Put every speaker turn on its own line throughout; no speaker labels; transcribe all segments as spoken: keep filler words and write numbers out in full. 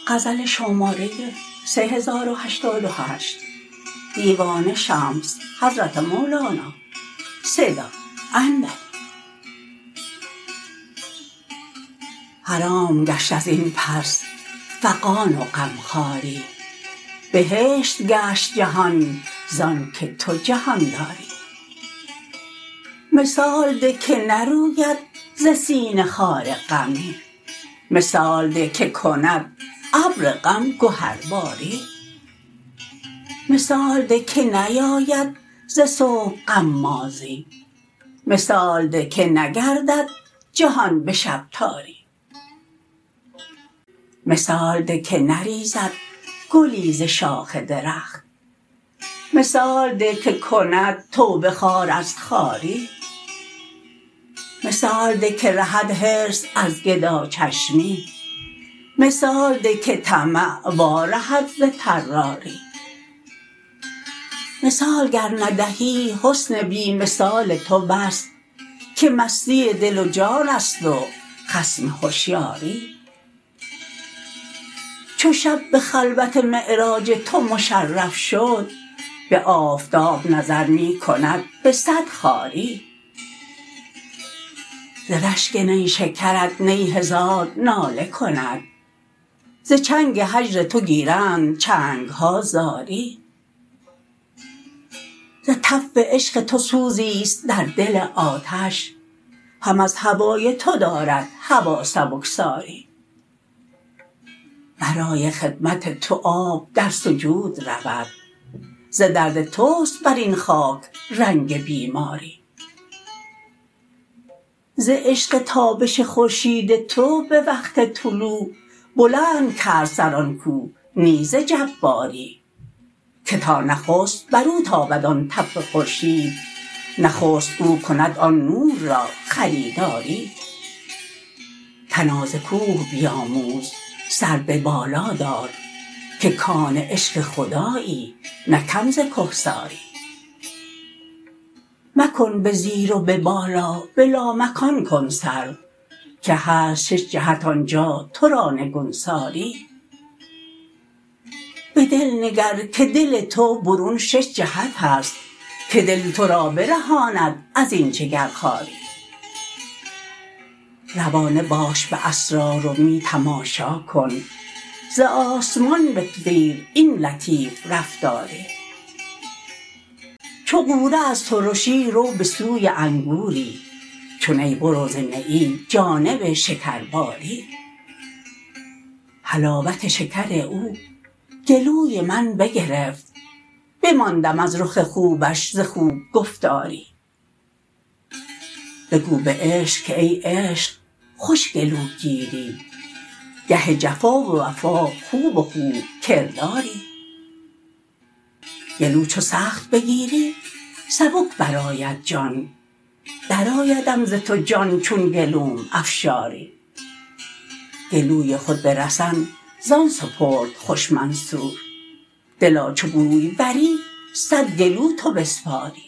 غزل شماره سه هزار و هشتاد و هشت دیوان شمس حضرت مولانا صدا اندر حرام گشت از این پس فغان و غمخواری، بهشت گشت جهان زان که تو جهان داری. مثال ده که نروید ز سینه خار غمی، مثال ده که کند ابر غم گهرباری. مثال ده که نیاید ز صبح غمازی، مثال ده که نگردد جهان به شب تاری. مثال ده که نریزد گلی ز شاخ درخت، مثال ده که کند توبه خوار از خواری. مثال ده که رهد حرص از گداچشمی، مثال ده که طمع وا رهد ز طراری. مثال گر ندهی حسن بی مثال تو بس، که مستی دل و جان است و خصم هشیاری. چو شب به خلوت معراج تو مشرف شد، به آفتاب نظر می کند به صد خواری. ز رشک نیشکرت نی هزار ناله کند، ز چنگ هجر تو گیرند چنگ ها زاری. ز تف عشق تو سوزی است در دل آتش، هم از هوای تو دارد هوا سبکساری. برای خدمت تو آب در سجود رود، ز درد توست بر این خاک رنگ بیماری. ز عشق تابش خورشید تو به وقت طلوع، بلند کرد سر آن کو نی ز جباری. که تا نخست بر او تابد آن تف خورشید، نخست او کند آن نور را خریداری. تنا ز کوه بیاموز سر به بالا دار، که کان عشق خدایی نه کم ز کهساری. مکن به زیر و به بالا به لامکان کن سر، که هست شش جهت آنجا تو را نگونساری. به دل نگر که دل تو برون شش جهت است، که دل تو را برهاند از این جگرخواری. روانه باش به اسرار و می تماشا کن، ز آسمان بپذیر این لطیف رفتاری. چو غوره از ترشی رو به سوی انگوری، چو نی برو ز نیی جانب شکرباری. حلاوت شکر او گلوی من بگرفت، بماندم از رخ خوبش ز خوب گفتاری. بگو به عشق که ای عشق خوش گلو گیری، گه جفا و وفا خوب و خوب کرداری. گلو چو سخت بگیری سبک برآید جان، درآیدم ز تو جان چون گلوم افشاری. گلوی خود به رسن زان سپرد خوش منصور، دلا چو گوی بری صد گلو تو بسپاری.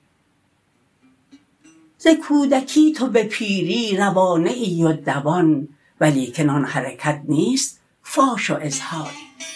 ز کودکی تو به پیری روانه ای و دوان، ولیکن آن حرکت نیست فاش و اظهاری.